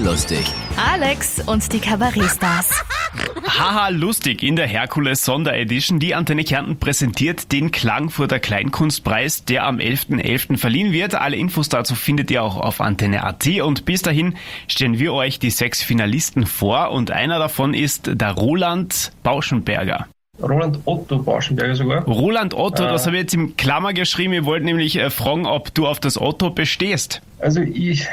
lustig. Alex und die Kabarettstars. Haha, lustig in der Herkules Sonderedition. Die Antenne Kärnten präsentiert den Klagenfurter Kleinkunstpreis, der am 11.11. verliehen wird. Alle Infos dazu findet ihr auch auf antenne.at. Und bis dahin stellen wir euch die 6 Finalisten vor. Und einer davon ist der Roland Bauschenberger. Roland Otto Bauschenberger sogar. Roland Otto, das habe ich jetzt im Klammer geschrieben. Ich wollte nämlich fragen, ob du auf das Otto bestehst. Also ich,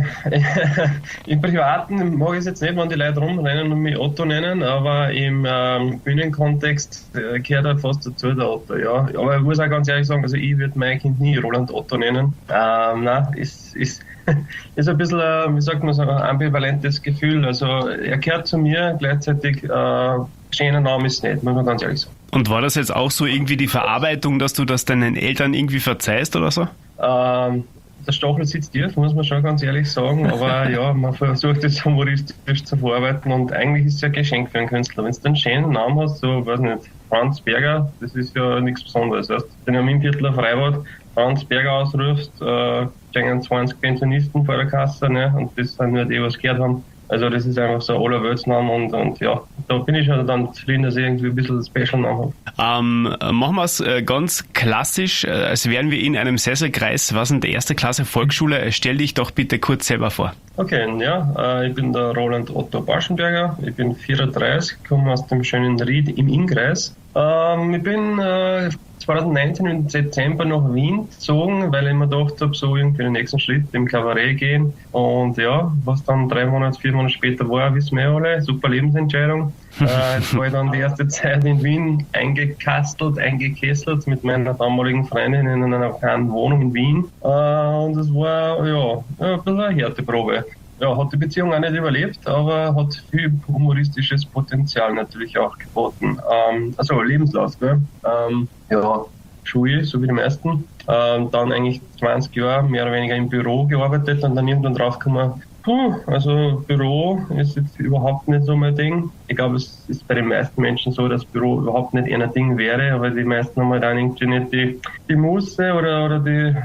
im Privaten mag ich es jetzt nicht, wenn die Leute rumrennen und mich Otto nennen, aber im Bühnenkontext gehört er fast dazu, der Otto, ja. Aber ich muss auch ganz ehrlich sagen, also ich würde mein Kind nie Roland Otto nennen. Nein, ist ein bisschen, wie sagt man so, ein ambivalentes Gefühl. Also er gehört zu mir, gleichzeitig schöner Name ist es nicht, muss man ganz ehrlich sagen. Und war das jetzt auch so irgendwie die Verarbeitung, dass du das deinen Eltern irgendwie verzeihst oder so? Der Stachel sitzt tief, muss man schon ganz ehrlich sagen, aber ja, man versucht es humoristisch zu verarbeiten und eigentlich ist es ein Geschenk für einen Künstler. Wenn du einen schönen Namen hast, so, weiß nicht, Franz Berger, das ist ja nichts Besonderes. Weißt? Wenn du am Innviertler Freibad Franz Berger ausrufst, stehen 20 Pensionisten vor der Kasse, ne? Und das sind nur die, was gehört haben. Also das ist einfach so ein Allerweltsname und ja, da bin ich halt dann zufrieden, dass ich irgendwie ein bisschen Special-Namen habe. Machen wir es ganz klassisch, als wären wir in einem Sesselkreis. Was in der 1. Klasse Volksschule? Stell dich doch bitte kurz selber vor. Okay, ja, ich bin der Roland Otto Bauschenberger, ich bin 34, komme aus dem schönen Ried im Innkreis. Ich bin 2019 im Dezember nach Wien gezogen, weil ich mir gedacht habe, so irgendwie den nächsten Schritt im Kabarett gehen. Und ja, was dann 3 Monate, 4 Monate später war, wissen wir alle, super Lebensentscheidung. Jetzt war ich dann die erste Zeit in Wien eingekesselt mit meiner damaligen Freundin in einer kleinen Wohnung in Wien. Und es war ja ein bisschen eine Härteprobe. Ja, hat die Beziehung auch nicht überlebt, aber hat viel humoristisches Potenzial natürlich auch geboten. Also Lebenslauf, gell? Ja, Schule, so wie die meisten. Dann eigentlich 20 Jahre mehr oder weniger im Büro gearbeitet und dann irgendwann draufgekommen, also Büro ist jetzt überhaupt nicht so mein Ding. Ich glaube, es ist bei den meisten Menschen so, dass Büro überhaupt nicht eher ein Ding wäre, aber die meisten haben halt dann irgendwie nicht die Muße oder die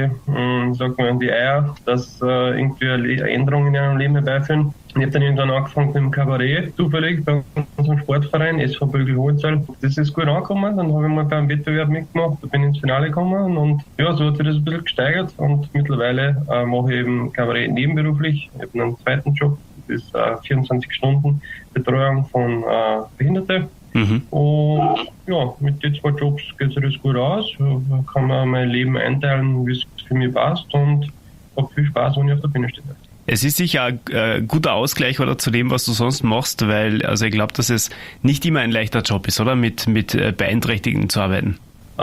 Eier, dass irgendwie eine Änderung in ihrem Leben herbeiführen. Ich habe dann irgendwann angefangen mit dem Kabarett, zufällig bei unserem Sportverein, SV Bögel-Hohenzoll. Das ist gut angekommen, dann habe ich mal beim Wettbewerb mitgemacht, da bin ich ins Finale gekommen und ja, so hat sich das ein bisschen gesteigert und mittlerweile mache ich eben Kabarett nebenberuflich. Ich habe einen zweiten Job, das ist 24 Stunden Betreuung von Behinderten. Und ja, mit den 2 Jobs geht sich das gut aus, kann man mein Leben einteilen, wie es für mich passt und habe viel Spaß, wenn ich auf der Bühne stehe. Es ist sicher ein guter Ausgleich oder zu dem, was du sonst machst, weil also ich glaube, dass es nicht immer ein leichter Job ist, oder? Mit Beeinträchtigten zu arbeiten.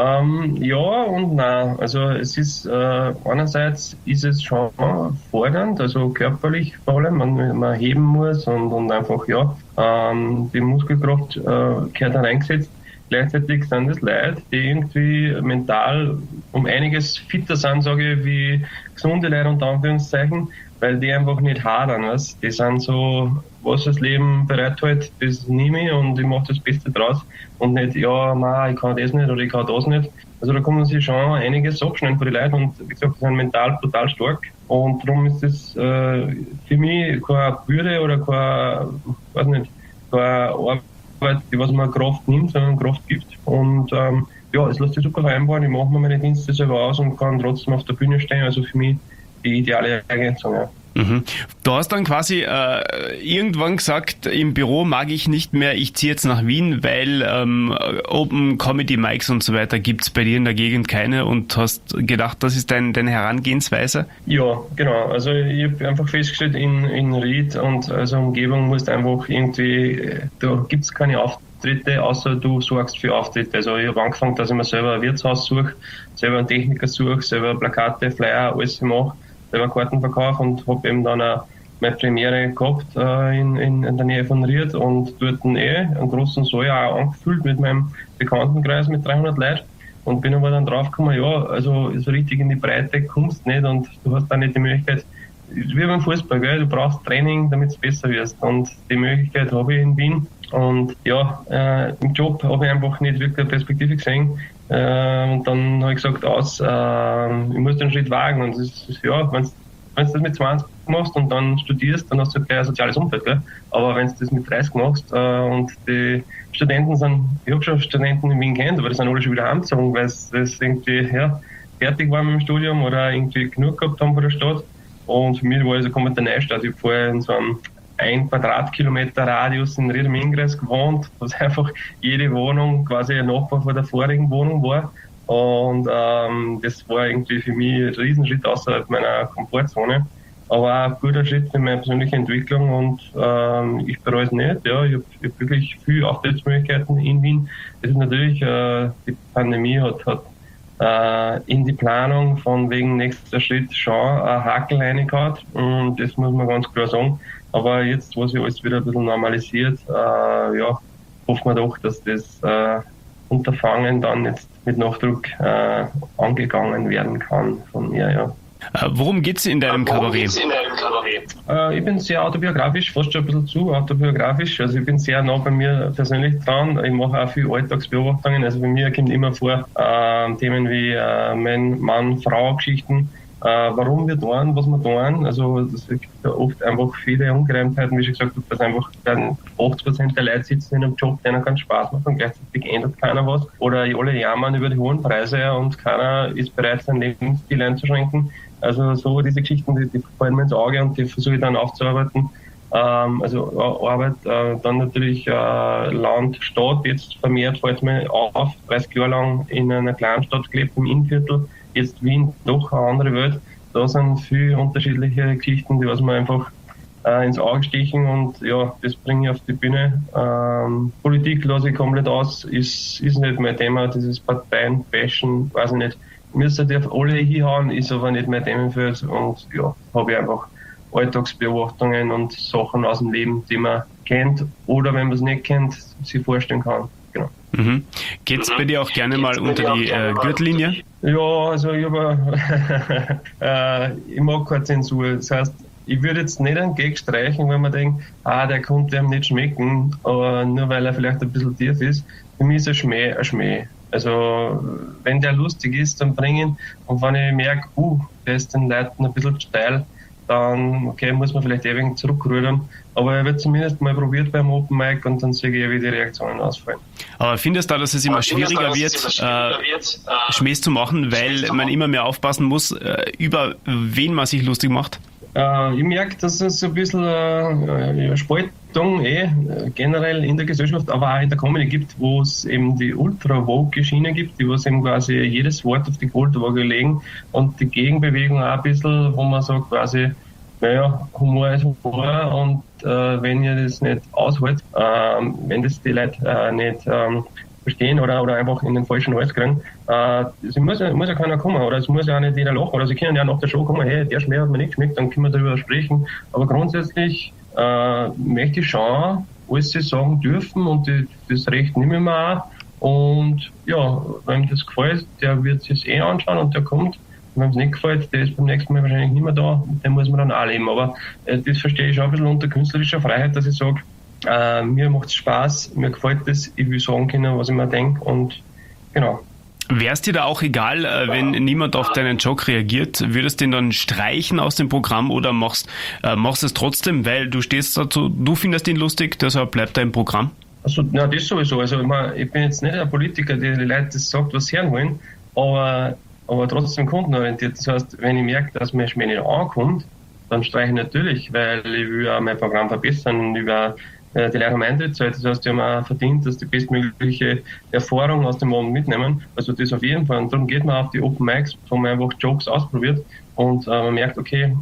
Ja und nein. Also es ist einerseits ist es schon fordernd, also körperlich vor allem, wenn man heben muss und einfach die Muskelkraft gehört dann eingesetzt. Gleichzeitig sind es Leute, die irgendwie mental um einiges fitter sind, sage ich, wie gesunde Leute unter Anführungszeichen, weil die einfach nicht hadern, weißt? Die sind so, was das Leben bereithält, das nehme ich und ich mache das Beste draus und nicht, ich kann das nicht oder ich kann das nicht. Also da kann man sich schon einiges abschneiden von den Leuten und wie gesagt, die sind mental total stark und darum ist das für mich keine Bürde oder keine Arbeit, die was man Kraft nimmt, sondern Kraft gibt und es lässt sich super vereinbaren, ich mache mir meine Dienste selber aus und kann trotzdem auf der Bühne stehen, also für mich die ideale Ergänzung, ja. Du hast dann quasi irgendwann gesagt, im Büro mag ich nicht mehr, ich ziehe jetzt nach Wien, weil Open Comedy Mics und so weiter gibt's bei dir in der Gegend keine und hast gedacht, das ist deine Herangehensweise? Ja, genau. Also ich habe einfach festgestellt, in Ried und also Umgebung musst einfach irgendwie, da gibt's keine Auftritte, außer du sorgst für Auftritte. Also ich habe angefangen, dass ich mir selber ein Wirtshaus suche, selber einen Techniker suche, selber Plakate, Flyer, alles mache, selber Karten verkaufe und habe eben dann auch meine Premiere gehabt in der Nähe von Ried und dort einen großen Saal auch angefüllt mit meinem Bekanntenkreis mit 300 Leuten und bin aber dann draufgekommen, also so richtig in die Breite kommst nicht und du hast dann nicht die Möglichkeit, wie beim Fußball, gell? Du brauchst Training, damit du besser wirst und die Möglichkeit habe ich in Wien und im Job habe ich einfach nicht wirklich eine Perspektive gesehen und dann habe ich gesagt, ich muss den Schritt wagen und das ist, wenn du wenn du das mit 20 machst und dann studierst, dann hast du gleich ein soziales Umfeld, gell? Aber wenn du das mit 30 machst und die Studenten sind, ich habe schon Studenten in Wien kennt, aber die sind alle schon wieder heimgezogen, weil sie das irgendwie fertig waren mit dem Studium oder irgendwie genug gehabt haben von der Stadt. Und für mich war das eine komplette Neustadt. Ich habe vorher in so einem 1 Quadratkilometer Radius in Ried im Ingress gewohnt, was einfach jede Wohnung quasi ein Nachbar von der vorigen Wohnung war. Und das war irgendwie für mich ein Riesenschritt außerhalb meiner Komfortzone. Aber auch ein guter Schritt für meine persönliche Entwicklung und ich bereue es nicht. Ja, ich hab wirklich viele Auftrittsmöglichkeiten in Wien. Das ist natürlich, die Pandemie hat in die Planung von wegen nächster Schritt schon ein Hakel reingehauen. Und das muss man ganz klar sagen. Aber jetzt, wo sich alles wieder ein bisschen normalisiert, hoffen wir doch, dass das Unterfangen dann jetzt mit Nachdruck angegangen werden kann von mir, ja. Worum geht's in deinem Kabarett? Ich bin sehr autobiografisch, fast schon ein bisschen zu autobiografisch. Also ich bin sehr nah bei mir persönlich dran. Ich mache auch viel Alltagsbeobachtungen. Also bei mir kommt immer vor Themen wie Mann-Frau-Geschichten. Warum wir tun, was wir tun. Also es gibt ja oft einfach viele Ungereimtheiten, wie schon gesagt habe, dass einfach 80% der Leute sitzen in einem Job, denen keinen Spaß macht und gleichzeitig ändert keiner was. Oder alle jammern über die hohen Preise und keiner ist bereit, seinen Lebensstil einzuschränken. Also so diese Geschichten, die fallen mir ins Auge und die versuche ich dann aufzuarbeiten. Arbeit, dann natürlich Land, Stadt, jetzt vermehrt fällt mir auf, 30 Jahre lang in einer Kleinstadt gelebt, im Innviertel, jetzt Wien, doch eine andere Welt. Da sind viele unterschiedliche Geschichten, die was mir einfach ins Auge stechen und ja, das bringe ich auf die Bühne. Politik lasse ich komplett aus, ist nicht mein Thema, dieses Parteien, Bashen, weiß ich nicht. Müsste auf alle hinhauen, ist aber nicht mein Themenfeld und ja, habe ich einfach Alltagsbeobachtungen und Sachen aus dem Leben, die man kennt oder wenn man es nicht kennt, sich vorstellen kann. Genau. Geht's bei dir auch gerne mal unter die Gürtellinie? Ja, also ich mag keine Zensur. Das heißt, ich würde jetzt nicht einen Gag streichen, wenn man denkt, der konnte einem nicht schmecken, aber nur weil er vielleicht ein bisschen tief ist. Für mich ist ein Schmäh. Also, wenn der lustig ist, dann bring ihn. Und wenn ich merke, der ist den Leuten ein bisschen steil, dann, muss man vielleicht ewig zurückrudern. Aber er wird zumindest mal probiert beim Open Mic und dann sehe ich, wie die Reaktionen ausfallen. Aber findest du, dass es immer schwieriger wird, Schmähs zu machen, weil man immer mehr aufpassen muss, über wen man sich lustig macht? Ich merke, dass es ein bisschen Spaltung generell in der Gesellschaft, aber auch in der Comedy gibt, wo es eben die ultra-woke Schiene gibt, die was eben quasi jedes Wort auf die Goldwaage legen und die Gegenbewegung auch ein bisschen, wo man sagt quasi, Humor ist Humor und wenn ihr das nicht aushält, wenn das die Leute nicht verstehen oder einfach in den falschen Hals kriegen, es muss ja keiner kommen oder es muss ja auch nicht jeder lachen oder sie können ja nach der Show kommen, hey, der Schmäh hat mir nicht geschmeckt, dann können wir darüber sprechen, aber grundsätzlich möchte ich schon alles sagen dürfen und das Recht nehme ich mir auch und ja, wenn das gefällt, der wird sich anschauen und der kommt. Wenn es nicht gefällt, der ist beim nächsten Mal wahrscheinlich nicht mehr da, den muss man dann auch leben. Aber das verstehe ich auch ein bisschen unter künstlerischer Freiheit, dass ich sage, mir macht es Spaß, mir gefällt das, ich will sagen können, was ich mir denke und genau. Wäre es dir da auch egal, wenn niemand auf deinen Joke reagiert? Würdest du den dann streichen aus dem Programm oder machst es trotzdem, weil du stehst dazu, du findest ihn lustig, deshalb bleibt er im Programm? Also, das sowieso. Also, ich bin jetzt nicht ein Politiker, der die Leute das sagt, was sie hören wollen, aber trotzdem kundenorientiert. Das heißt, wenn ich merke, dass mir Schmäh nicht ankommt, dann streiche ich natürlich, weil ich will auch mein Programm verbessern, ich will die Leute haben Eintrittszeit, das heißt, die haben auch verdient, dass die bestmögliche Erfahrung aus dem Abend mitnehmen. Also das auf jeden Fall. Und darum geht man auf die Open Mics, wo man einfach Jokes ausprobiert und man merkt, okay,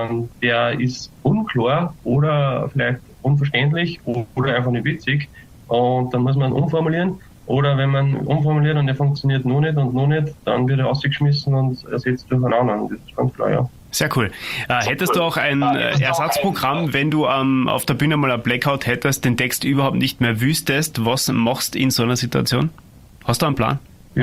der ist unklar oder vielleicht unverständlich oder einfach nicht witzig und dann muss man umformulieren. Oder wenn man umformuliert und der funktioniert noch nicht, dann wird er rausgeschmissen und ersetzt durch einen anderen. Das ist ganz klar, ja. Sehr cool. Hättest du auch ein Ersatzprogramm, wenn du auf der Bühne mal ein Blackout hättest, den Text überhaupt nicht mehr wüsstest? Was machst du in so einer Situation? Hast du einen Plan?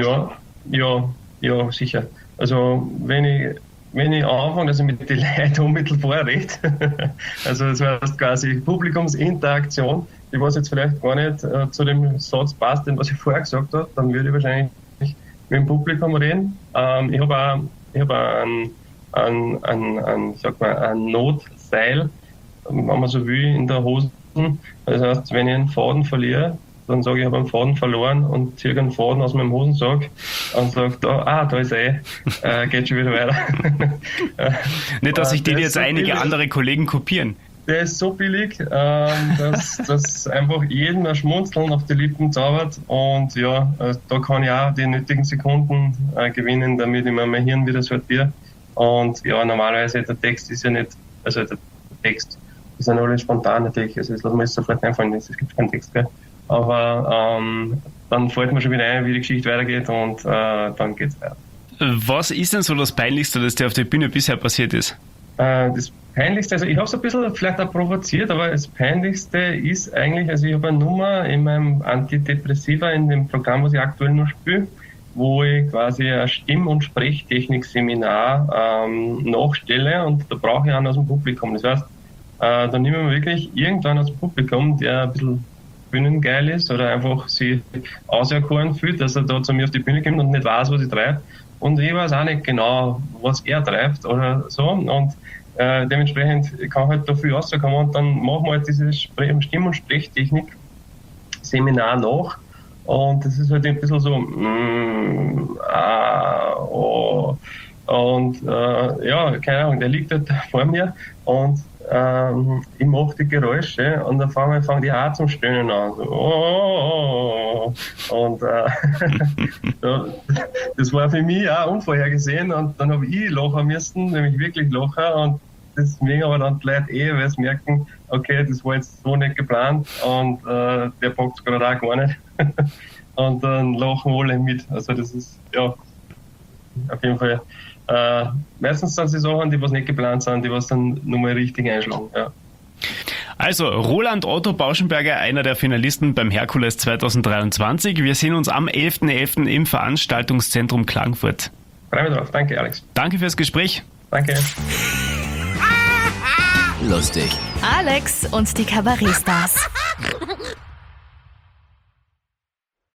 Ja, sicher. Also wenn ich anfange, dass ich mit den Leuten unmittelbar rede, also das heißt quasi Publikumsinteraktion, die was jetzt vielleicht gar nicht zu dem Satz passt, den was ich vorher gesagt habe, dann würde ich wahrscheinlich mit dem Publikum reden. Ich habe auch einen ein Notseil, wenn man so will, in der Hose. Das heißt, wenn ich einen Faden verliere, dann sage ich, ich habe einen Faden verloren und ziehe einen Faden aus meinem Hosensack und sage, da ist geht schon wieder weiter. Nicht, dass sich die jetzt so einige billig. andere Kollegen kopieren. Der ist so billig, dass einfach jeden ein Schmunzeln auf die Lippen zaubert. Und ja, da kann ich auch die nötigen Sekunden gewinnen, damit ich mir mein Hirn wieder sortiere. Und ja, normalerweise der Text ist ja nicht, also der Text ist ja nur alles spontan natürlich. Also das lassen wir jetzt sofort einfallen, es gibt keinen Text mehr. Aber dann fällt mir schon wieder ein, wie die Geschichte weitergeht und dann geht's weiter. Was ist denn so das Peinlichste, das dir auf der Bühne bisher passiert ist? Das Peinlichste, also ich habe es ein bisschen vielleicht auch provoziert, aber das Peinlichste ist eigentlich, also ich habe eine Nummer in meinem Antidepressiva, in dem Programm, was ich aktuell noch spiele, wo ich quasi ein Stimm- und Sprechtechnik-Seminar nachstelle und da brauche ich einen aus dem Publikum. Das heißt, da nehmen wir wirklich irgendwann aus dem Publikum, der ein bisschen bühnengeil ist oder einfach sich auserkoren fühlt, dass er da zu mir auf die Bühne kommt und nicht weiß, was ich treibe. Und ich weiß auch nicht genau, was er treibt oder so. Und dementsprechend kann halt da viel rauskommen. Und dann machen wir halt dieses Stimm- und Sprechtechnik-Seminar nach. Und das ist halt ein bisschen so, Und ja, keine Ahnung, der liegt halt vor mir und ich mache die Geräusche und dann fangen die auch zum Stöhnen an. So, Und das war für mich auch unvorhergesehen und dann habe ich lachen müssen, nämlich wirklich lachen und deswegen aber dann die Leute weil sie merken, okay, das war jetzt so nicht geplant und der packt es gerade auch gar nicht. Und dann lachen alle mit. Also das ist, ja, auf jeden Fall. Meistens sind es die Sachen, die was nicht geplant sind, die was dann nur mal richtig einschlagen. Ja. Also, Roland Otto Bauschenberger, einer der Finalisten beim Herkules 2023. Wir sehen uns am 11.11. im Veranstaltungszentrum Klagenfurt. Freue mich drauf. Danke, Alex. Danke fürs Gespräch. Danke. Lustig. Alex und die Kabarettstars.